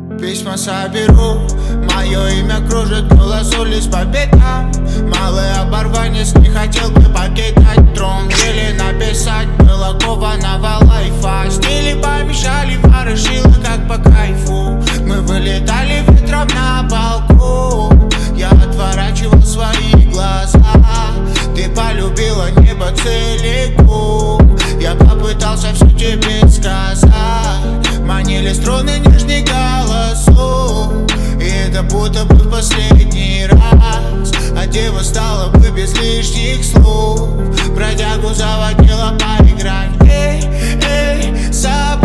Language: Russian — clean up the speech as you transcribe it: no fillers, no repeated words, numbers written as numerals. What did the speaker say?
Письма соберу, мое имя кружит голос улиц по пятам. Малый оборванец не хотел бы покидать трон. Еле написать было кованого лайфа. Стили помешали, фары шило как по кайфу. Мы вылетали ветром на балкон. Я отворачивал свои глаза. Ты полюбила небо целиком. Я попытался все тебе сказать. Манили струны нежный голосом. И это будто бы в последний раз. А дева стала бы без лишних слов. Бродягу заводила поиграть. Эй, эй, собака.